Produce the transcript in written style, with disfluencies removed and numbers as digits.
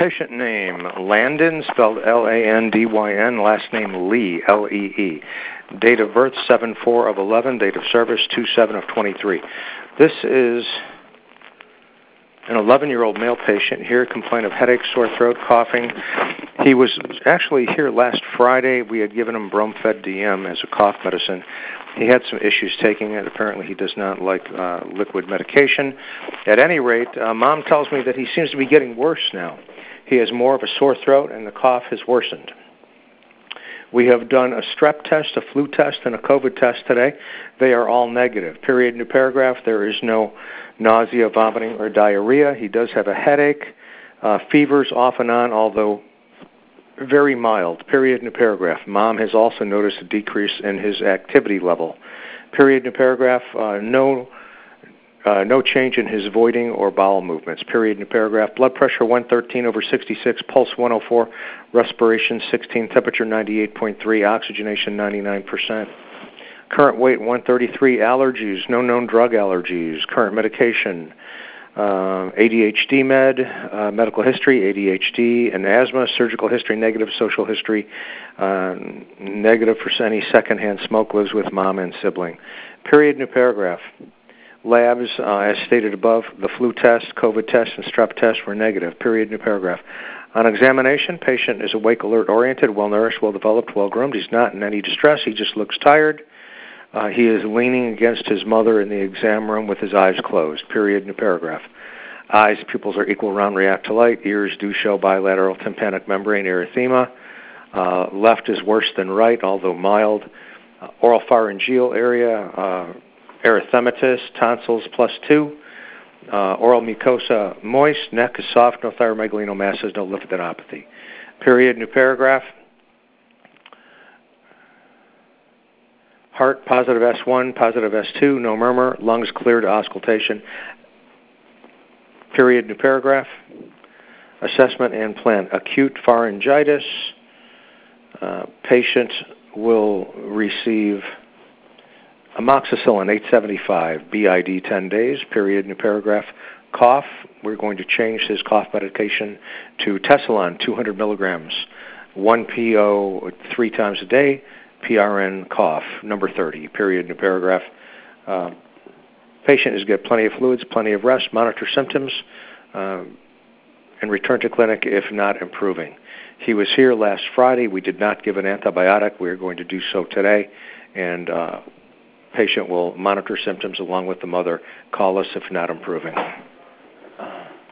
Patient name, Landon, spelled Landyn, last name Lee, Lee. Date of birth, 7/4/11, date of service, 2/7/23. This is an 11-year-old male patient here, complained of headache, sore throat, coughing. He was actually here last Friday. We had given him Bromfed DM as a cough medicine. He had some issues taking it. Apparently he does not like liquid medication. At any rate, Mom tells me that he seems to be getting worse now. He has more of a sore throat and the cough has worsened. We have done a strep test, a flu test, and a COVID test today. They are all negative. Period, new paragraph. There is no nausea, vomiting, or diarrhea. He does have a headache, fevers off and on, although very mild. Period, new paragraph. Mom has also noticed a decrease in his activity level. Period, new paragraph. No change in his voiding or bowel movements. Period, new paragraph. Blood pressure 113/66, pulse 104, respiration 16, temperature 98.3, oxygenation 99%. Current weight 133, allergies, no known drug allergies, current medication, ADHD medical history, ADHD, and asthma, surgical history negative, social history negative for any secondhand smoke, lives with mom and sibling. Period, new paragraph. Labs, as stated above, the flu test, COVID test, and strep test were negative. Period, new paragraph. On examination, patient is awake, alert, oriented, well-nourished, well-developed, well-groomed. He's not in any distress. He just looks tired. He is leaning against his mother in the exam room with his eyes closed. Period, new paragraph. Eyes, pupils are equal, round, react to light. Ears do show bilateral tympanic membrane erythema. Left is worse than right, although mild. Oral pharyngeal area, erythematous, tonsils +2. Oral mucosa moist, neck is soft, no thyromegalinomasses, no lymphadenopathy. Period, new paragraph. Heart, positive S1, positive S2, no murmur, lungs clear to auscultation. Period, new paragraph. Assessment and plan. Acute pharyngitis. Patient will receive amoxicillin 875, BID 10 days, period, new paragraph. Cough, we're going to change his cough medication to Tessalon 200 milligrams, 1 PO 3 times a day, PRN cough, number 30, period, new paragraph. Patient is get plenty of fluids, plenty of rest, monitor symptoms, and return to clinic if not improving. He was here last Friday. We did not give an antibiotic. We are going to do so today, and patient will monitor symptoms along with the mother. Call us if not improving.